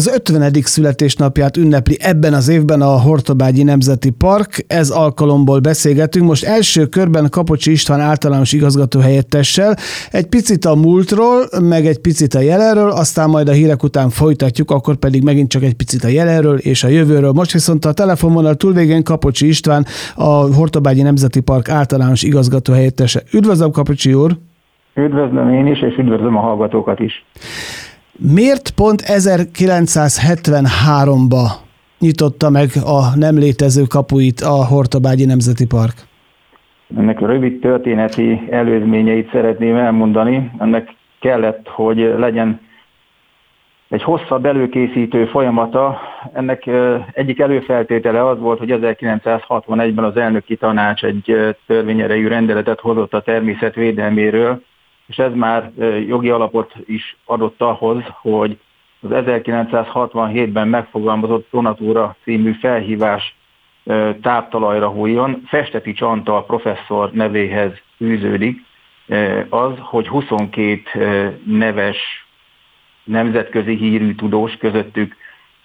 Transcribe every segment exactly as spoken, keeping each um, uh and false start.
Az ötvenedik születésnapját ünnepli ebben az évben a Hortobágyi Nemzeti Park. Ez alkalomból beszélgetünk. Most első körben Kapocsi István általános igazgató helyettessel. Egy picit a múltról, meg egy picit a jelenről, aztán majd a hírek után folytatjuk, akkor pedig megint csak egy picit a jelenről és a jövőről. Most viszont a telefonvonal túlvégén Kapocsi István, a Hortobágyi Nemzeti Park általános igazgató helyettese. Üdvözlöm, Kapocsi úr! Üdvözlöm én is, és üdvözlöm a hallgatókat is. Miért pont ezerkilencszázhetvenháromba nyitotta meg a nem létező kapuit a Hortobágyi Nemzeti Park? Ennek a rövid történeti előzményeit szeretném elmondani. Ennek kellett, hogy legyen egy hosszabb előkészítő folyamata. Ennek egyik előfeltétele az volt, hogy ezerkilencszázhatvanegyben az elnöki tanács egy törvényerejű rendeletet hozott a természet védelméről, és ez már jogi alapot is adott ahhoz, hogy az ezerkilencszázhatvanhétben megfogalmazott Pronatúra című felhívás táptalajra hulljon. Festetics Antal professzor nevéhez fűződik az, hogy huszonkét neves nemzetközi hírű tudós, közöttük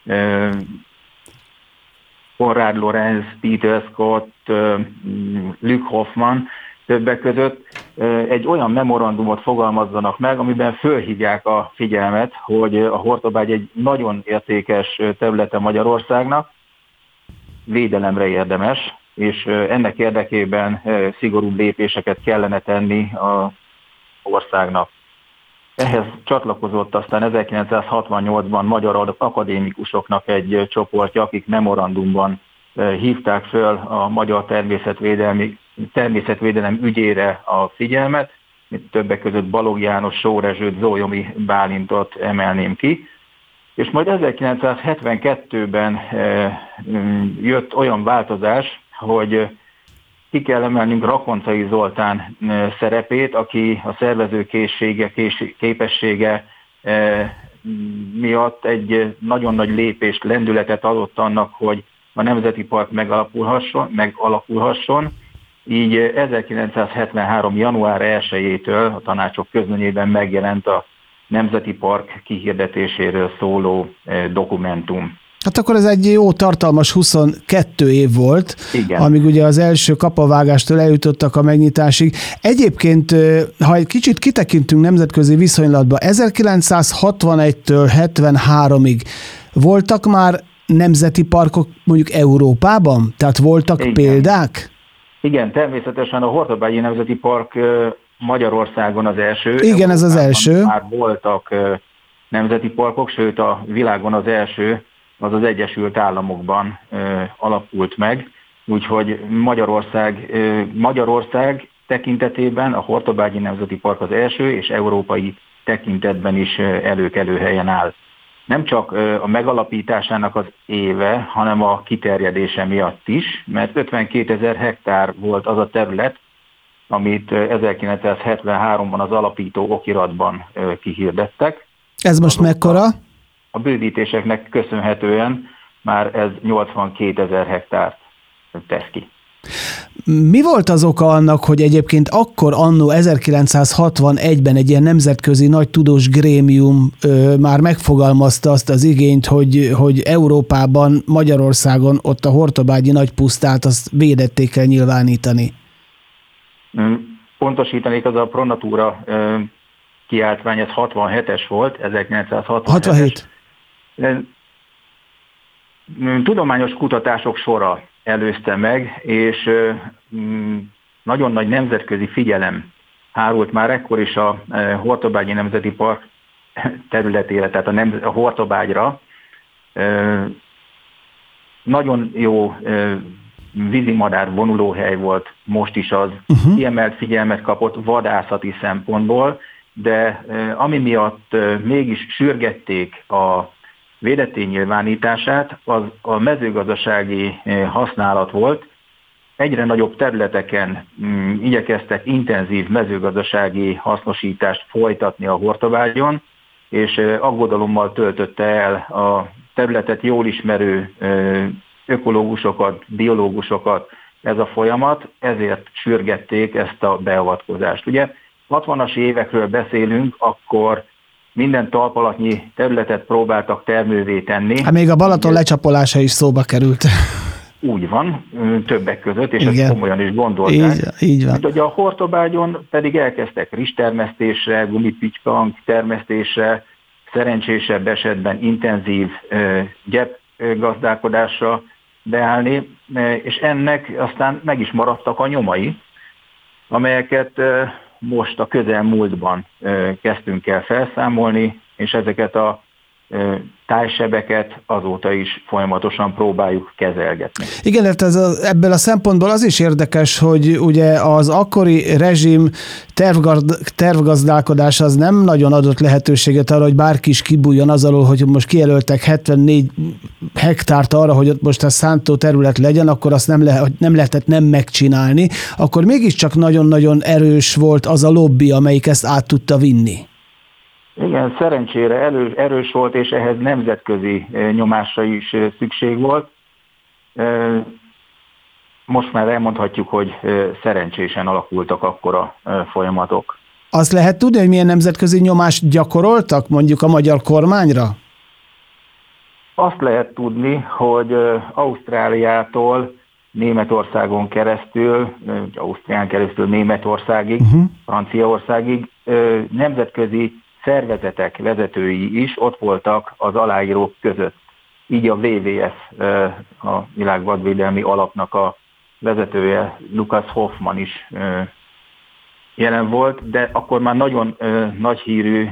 Konrad Lorenz, Peter Scott, Luke Hoffman többek között egy olyan memorandumot fogalmazzanak meg, amiben fölhívják a figyelmet, hogy a Hortobágy egy nagyon értékes területe Magyarországnak, védelemre érdemes, és ennek érdekében szigorúbb lépéseket kellene tenni az országnak. Ehhez csatlakozott aztán ezerkilencszázhatvannyolcban magyar akadémikusoknak egy csoportja, akik memorandumban hívták föl a magyar természetvédelmi, természetvédelem ügyére a figyelmet, mint többek között Balogh János, Sór Rezsőt, Zólyomi Bálintot emelném ki. És majd ezerkilencszázhetvenkettőben jött olyan változás, hogy ki kell emelnünk Rakoncai Zoltán szerepét, aki a szervezőkészsége, képessége miatt egy nagyon nagy lépést, lendületet adott annak, hogy a Nemzeti Park megalakulhasson, megalakulhasson. Így ezerkilencszázhetvenhárom. január elsejétől a tanácsok közlönyében megjelent a Nemzeti Park kihirdetéséről szóló dokumentum. Hát akkor ez egy jó tartalmas huszonkettő év volt, igen, amíg ugye az első kapavágástól eljutottak a megnyitásig. Egyébként, ha egy kicsit kitekintünk nemzetközi viszonylatba, ezerkilencszázhatvanegytől hetvenháromig voltak már nemzeti parkok mondjuk Európában? Tehát voltak igen. példák? Igen, természetesen a Hortobágyi Nemzeti Park Magyarországon az első. Igen, Európában ez az első. Már voltak nemzeti parkok, sőt a világon az első az az Egyesült Államokban alapult meg. Úgyhogy Magyarország, Magyarország tekintetében a Hortobágyi Nemzeti Park az első, és európai tekintetben is előkelő helyen áll. Nem csak a megalapításának az éve, hanem a kiterjedése miatt is, mert ötvenkétezer hektár volt az a terület, amit ezerkilencszázhetvenháromban az alapító okiratban kihirdettek. Ez most Azóta mekkora? A bővítéseknek köszönhetően már ez nyolcvankétezer hektárt tesz ki. Mi volt az oka annak, hogy egyébként akkor annó ezerkilencszázhatvanegyben egy ilyen nemzetközi nagy tudós grémium ö, már megfogalmazta azt az igényt, hogy, hogy Európában, Magyarországon ott a hortobágyi nagy pusztát azt védetté kell nyilvánítani? Pontosítanék, az a Pronatúra ö, kiáltvány, ez hatvanhetes volt, ezerkilencszázhatvanhetes. hatvanhét. Tudományos kutatások sora előzte meg, és nagyon nagy nemzetközi figyelem hárult már ekkor is a Hortobágyi Nemzeti Park területére, tehát a, nem, a Hortobágyra. Nagyon jó vízimadár vonulóhely volt, most is az, uh-huh. kiemelt figyelmet kapott vadászati szempontból, de ami miatt mégis sürgették a védetté nyilvánítását, az a mezőgazdasági használat volt. Egyre nagyobb területeken mm, igyekeztek intenzív mezőgazdasági hasznosítást folytatni a Hortobágyon, és aggodalommal töltötte el a területet jól ismerő ökológusokat, biológusokat ez a folyamat, ezért sürgették ezt a beavatkozást. Ugye hatvanas évekről beszélünk, akkor minden talpalatnyi területet próbáltak termővé tenni. Hát még a Balaton lecsapolása is szóba került. Úgy van, többek között, és Igen. ezt komolyan is gondolták. Így, így van. Mint hogy a Hortobágyon pedig elkezdtek rizstermesztésre, gumipicskang termesztésre, szerencsésebb esetben intenzív gyepgazdálkodásra beállni, és ennek aztán meg is maradtak a nyomai, amelyeket most a közelmúltban kezdtünk el felszámolni, és ezeket a tájsebeket azóta is folyamatosan próbáljuk kezelgetni. Igen, hát ez a, ebből a szempontból az is érdekes, hogy ugye az akkori rezsim tervgazd, tervgazdálkodás az nem nagyon adott lehetőséget arra, hogy bárki is kibújjon az alól, hogy most kijelöltek hetvennégy hektárt arra, hogy ott most ez szántó terület legyen, akkor azt nem, le, nem lehetett nem megcsinálni, akkor mégiscsak nagyon-nagyon erős volt az a lobby, amelyik ezt át tudta vinni. Igen, szerencsére erős, erős volt, és ehhez nemzetközi nyomásra is szükség volt. Most már elmondhatjuk, hogy szerencsésen alakultak akkor a folyamatok. Azt lehet tudni, hogy milyen nemzetközi nyomást gyakoroltak mondjuk a magyar kormányra? Azt lehet tudni, hogy Ausztráliától Németországon keresztül, Ausztrián keresztül Németországig, uh-huh. Franciaországig nemzetközi szervezetek vezetői is ott voltak az aláírók között. Így a dupla vé vé ef, a Világvadvédelmi Alapnak a vezetője, Lukas Hoffman is jelen volt, de akkor már nagyon nagy hírű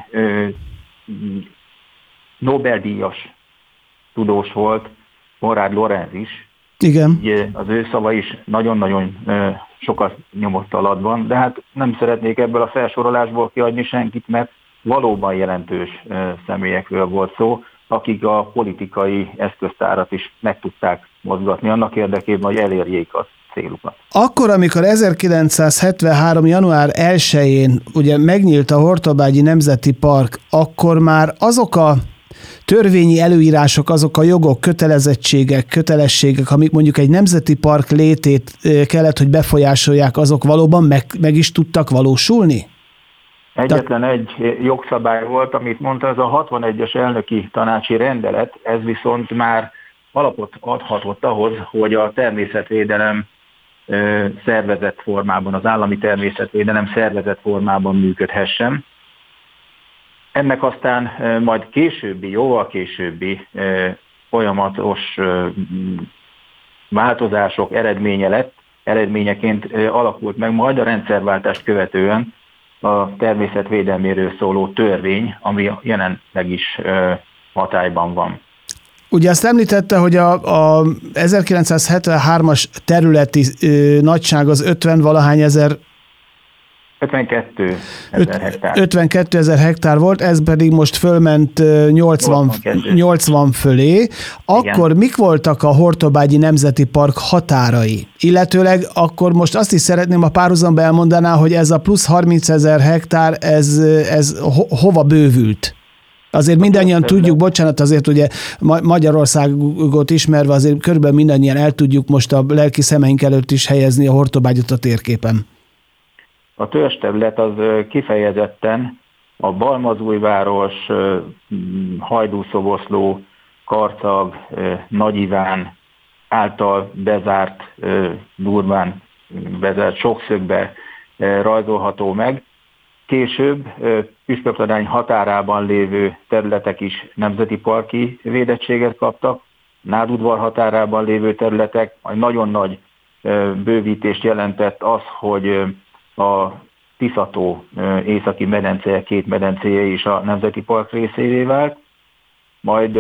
Nobel-díjas tudós volt, Konrad Lorenz is. Igen. Így az ő szava is nagyon-nagyon sokat nyomott alatban, de hát nem szeretnék ebből a felsorolásból kiadni senkit, mert valóban jelentős személyekről volt szó, akik a politikai eszköztárat is meg tudták mozgatni annak érdekében, hogy elérjék a célukat. Akkor, amikor ezerkilencszázhetvenhárom. január elsején ugye megnyílt a Hortobágyi Nemzeti Park, akkor már azok a törvényi előírások, azok a jogok, kötelezettségek, kötelességek, amik mondjuk egy nemzeti park létét kellett, hogy befolyásolják, azok valóban meg, meg is tudtak valósulni? Egyetlen egy jogszabály volt, amit mondta, ez a hatvanegyes elnöki tanácsi rendelet, ez viszont már alapot adhatott ahhoz, hogy a természetvédelem szervezett formában, az állami természetvédelem szervezett formában működhessen. Ennek aztán majd későbbi, jóval későbbi folyamatos változások eredménye lett, eredményeként alakult meg majd a rendszerváltást követően a természetvédelméről szóló törvény, ami jelenleg is hatályban van. Ugye azt említette, hogy a, a ezerkilencszázhetvenhármas területi ö, nagyság az ötven valahány ezer ötvenkettő ezer hektár. ötvenkettő ezer hektár volt, ez pedig most fölment nyolcvan, nyolcvan fölé. Akkor igen. Mik voltak a Hortobágyi Nemzeti Park határai? Illetőleg akkor most azt is szeretném, a párhuzamba elmondaná, hogy ez a plusz harminc ezer hektár, ez, ez ho- hova bővült? Azért mindannyian tudjuk, bocsánat, azért ugye Magyarországot ismerve azért körülbelül mindannyian el tudjuk most a lelki szemeink előtt is helyezni a Hortobágyot a térképen. A törzsterület az kifejezetten a Balmazújváros, Hajdúszoboszló, Karcag, Nagyiván által bezárt, durván bezárt sokszögbe rajzolható meg. Később Püspökladány határában lévő területek is nemzeti parki védettséget kaptak, Nádudvar határában lévő területek, majd nagyon nagy bővítést jelentett az, hogy a Tiszató északi medencéje, két medencéje is a Nemzeti Park részévé vált, majd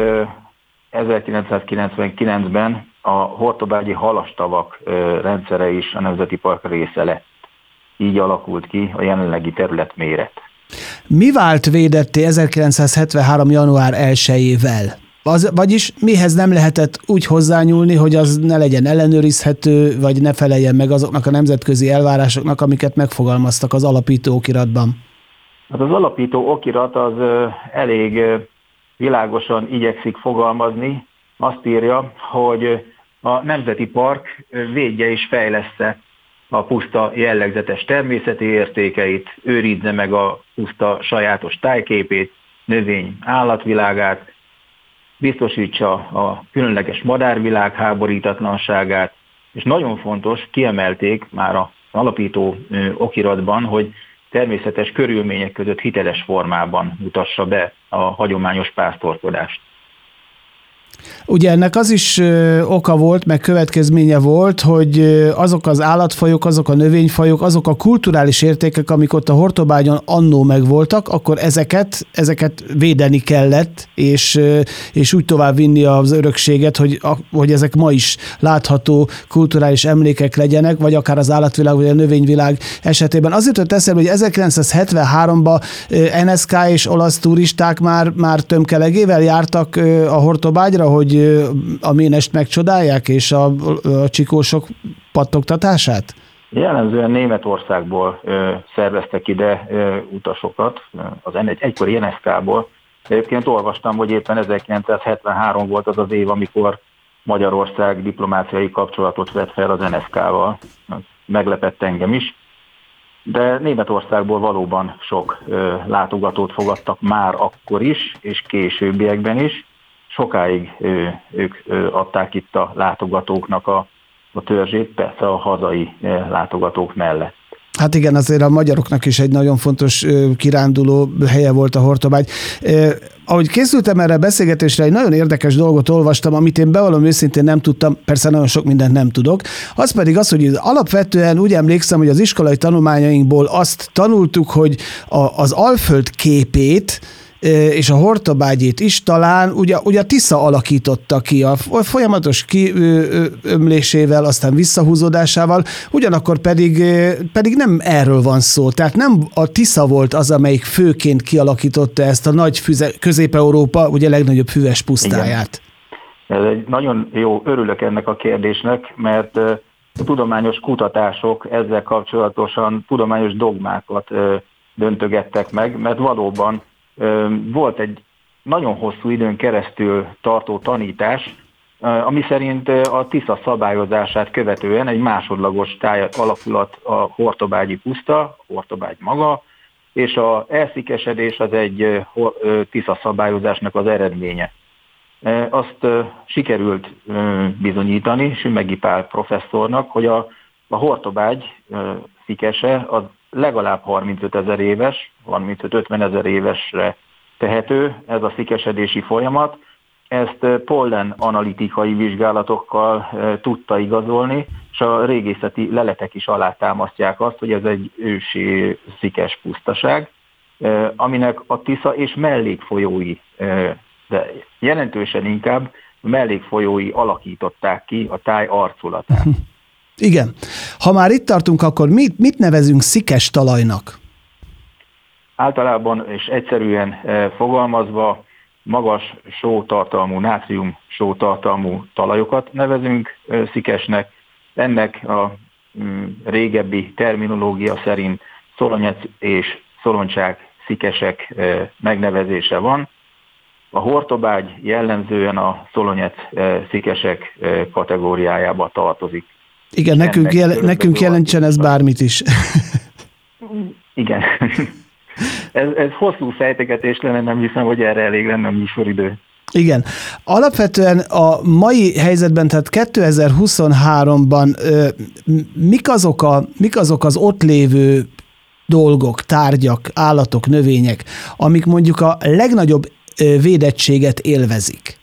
ezerkilencszázkilencvenkilencben a hortobágyi halastavak rendszere is a Nemzeti Park része lett. Így alakult ki a jelenlegi területméret. Mi vált védetté ezerkilencszázhetvenhárom. január elsejével? Az, vagyis mihez nem lehetett úgy hozzányúlni, hogy az ne legyen ellenőrizhető, vagy ne feleljen meg azoknak a nemzetközi elvárásoknak, amiket megfogalmaztak az alapító okiratban? Hát az alapító okirat az elég világosan igyekszik fogalmazni. Azt írja, hogy a Nemzeti Park védje és fejlessze a puszta jellegzetes természeti értékeit, őrizze meg a puszta sajátos tájképét, növény állatvilágát, biztosítsa a különleges madárvilág háborítatlanságát, és nagyon fontos, kiemelték már az alapító okiratban, hogy természetes körülmények között hiteles formában mutassa be a hagyományos pásztorkodást. Ugye ennek az is ö, oka volt, meg következménye volt, hogy ö, azok az állatfajok, azok a növényfajok, azok a kulturális értékek, amik ott a Hortobágyon annó megvoltak, akkor ezeket, ezeket védeni kellett, és, ö, és úgy tovább vinni az örökséget, hogy, a, hogy ezek ma is látható kulturális emlékek legyenek, vagy akár az állatvilág, vagy a növényvilág esetében. Az jutott eszembe, hogy ezerkilencszázhetvenháromban en es ká és olasz turisták már, már tömkelegével jártak ö, a Hortobágyra, hogy a ménest megcsodálják, és a, a csikósok pattogtatását? Jellemzően Németországból ö, szerveztek ide ö, utasokat, az egy, egykori en es ká-ból. Egyébként olvastam, hogy éppen ezerkilencszázhetvenhárom volt az az év, amikor Magyarország diplomáciai kapcsolatot vett fel az en es ká-val. Meglepett engem is. De Németországból valóban sok ö, látogatót fogadtak már akkor is, és későbbiekben is. Sokáig ő, ők ő, adták itt a látogatóknak a, a törzsét, persze a hazai látogatók mellett. Hát igen, azért a magyaroknak is egy nagyon fontos kiránduló helye volt a Hortobágy. Eh, ahogy készültem erre a beszélgetésre, egy nagyon érdekes dolgot olvastam, amit én bevallom őszintén nem tudtam, persze nagyon sok mindent nem tudok. Az pedig az, hogy alapvetően úgy emlékszem, hogy az iskolai tanulmányainkból azt tanultuk, hogy a, az Alföld képét és a Hortobágyét is talán ugye, ugye a Tisza alakította ki a folyamatos kiömlésével, aztán visszahúzódásával, ugyanakkor pedig, pedig nem erről van szó. Tehát nem a Tisza volt az, amelyik főként kialakította ezt a nagy füze, Közép-Európa, ugye legnagyobb füves pusztáját. Igen. Ez egy nagyon jó, örülök ennek a kérdésnek, mert a tudományos kutatások ezzel kapcsolatosan tudományos dogmákat döntögettek meg, mert valóban volt egy nagyon hosszú időn keresztül tartó tanítás, ami szerint a Tisza szabályozását követően egy másodlagos táj alakulat a hortobágyi puszta, a Hortobágy maga, és az elszikesedés az egy Tisza szabályozásnak az eredménye. Azt sikerült bizonyítani Sümegi Pál professzornak, hogy a, a Hortobágy szikese az legalább harmincötezer éves, harmincöt-ötven évesre tehető ez a szikesedési folyamat. Ezt pollen analitikai vizsgálatokkal e, tudta igazolni, és a régészeti leletek is alátámasztják azt, hogy ez egy ősi szikes pusztaság, e, aminek a Tisza és mellékfolyói, e, de jelentősen inkább mellékfolyói alakították ki a táj arculatát. Igen. Ha már itt tartunk, akkor mit, mit nevezünk szikes talajnak? Általában és egyszerűen fogalmazva magas sótartalmú, nátrium sótartalmú talajokat nevezünk szikesnek. Ennek a régebbi terminológia szerint szolonyec és szoloncsák szikesek megnevezése van. A Hortobágy jellemzően a szolonyec szikesek kategóriájába tartozik. Igen, nekünk, jel, nekünk jelentsen ez bármit is. Igen. ez, ez hosszú fejtegetés lenne, nem hiszem, hogy erre elég lenne a műsoridő. Igen. Alapvetően a mai helyzetben, tehát kétezer-huszonháromban mik azok, a, mik azok az ott lévő dolgok, tárgyak, állatok, növények, amik mondjuk a legnagyobb védettséget élvezik?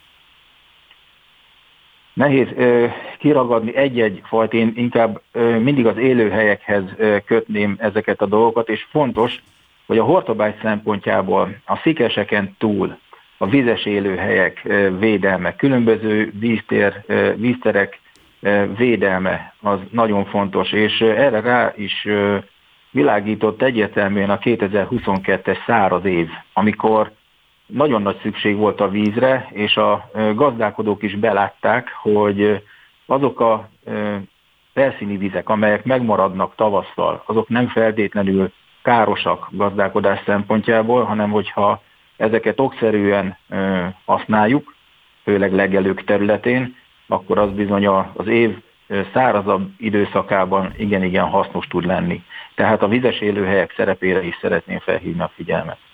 Nehéz ö, kiragadni egy-egy fajt, én inkább ö, mindig az élőhelyekhez ö, kötném ezeket a dolgokat, és fontos, hogy a Hortobágy szempontjából a szikeseken túl a vizes élőhelyek ö, védelme, különböző víztér, ö, vízterek ö, védelme az nagyon fontos, és ö, erre rá is ö, világított egyértelműen a kétezer-huszonkettes száraz év, amikor nagyon nagy szükség volt a vízre, és a gazdálkodók is belátták, hogy azok a felszíni vizek, amelyek megmaradnak tavasszal, azok nem feltétlenül károsak gazdálkodás szempontjából, hanem hogyha ezeket okszerűen használjuk, főleg legelők területén, akkor az bizony az év szárazabb időszakában igen-igen hasznos tud lenni. Tehát a vizes élőhelyek szerepére is szeretném felhívni a figyelmet.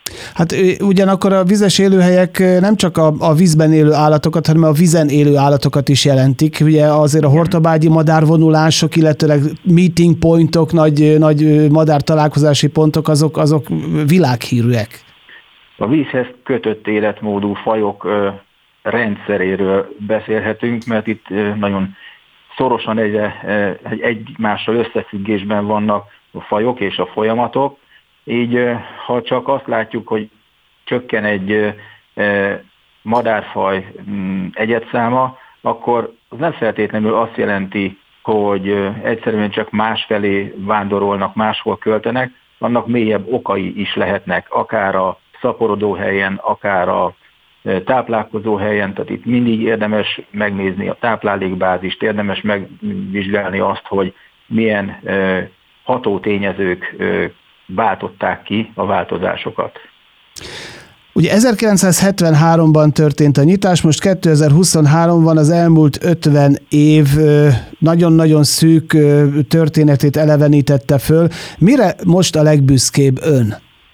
Hát ugyanakkor a vizes élőhelyek nem csak a, a vízben élő állatokat, hanem a vízen élő állatokat is jelentik. Ugye azért a hortobágyi madárvonulások, illetőleg meeting pointok, nagy, nagy madár találkozási pontok, azok, azok világhírűek. A vízhez kötött életmódú fajok ö, rendszeréről beszélhetünk, mert itt ö, nagyon szorosan egy, egy, egymással összefüggésben vannak a fajok és a folyamatok. Így, ha csak azt látjuk, hogy csökken egy madárfaj egyedszáma, akkor az nem feltétlenül azt jelenti, hogy egyszerűen csak másfelé vándorolnak, máshol költenek, annak mélyebb okai is lehetnek, akár a szaporodó helyen, akár a táplálkozó helyen, tehát itt mindig érdemes megnézni a táplálékbázist, érdemes megvizsgálni azt, hogy milyen hatótényezők váltották ki a változásokat. Ugye ezerkilencszázhetvenháromban történt a nyitás, most kétezer-huszonhárom van, az elmúlt ötven év nagyon-nagyon szűk történetét elevenítette föl. Mire most a legbüszkébb ön?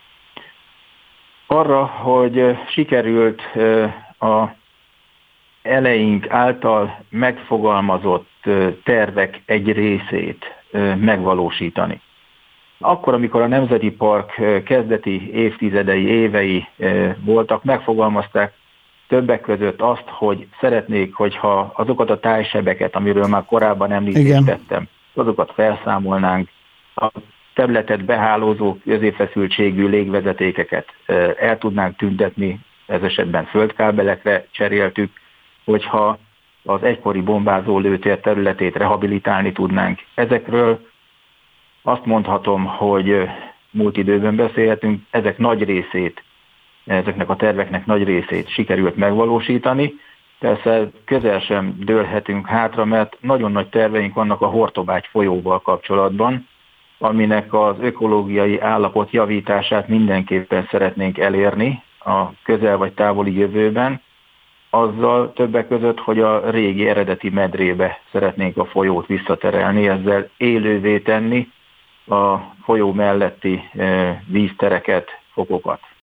Arra, hogy sikerült a eleink által megfogalmazott tervek egy részét megvalósítani. Akkor, amikor a Nemzeti Park kezdeti évtizedei, évei voltak, megfogalmazták többek között azt, hogy szeretnék, hogyha azokat a tájsebeket, amiről már korábban említést tettem, azokat felszámolnánk, a területet behálózó középfeszültségű légvezetékeket el tudnánk tüntetni, ez esetben földkábelekre cseréltük, hogyha az egykori bombázó lőtér területét rehabilitálni tudnánk. Ezekről azt mondhatom, hogy múlt időben beszélhetünk, ezek nagy részét, ezeknek a terveknek nagy részét sikerült megvalósítani. Persze közel sem dőlhetünk hátra, mert nagyon nagy terveink vannak a Hortobágy folyóval kapcsolatban, aminek az ökológiai állapot javítását mindenképpen szeretnénk elérni a közel vagy távoli jövőben, azzal többek között, hogy a régi eredeti medrébe szeretnénk a folyót visszaterelni, ezzel élővé tenni a folyó melletti víztereket, fokokat.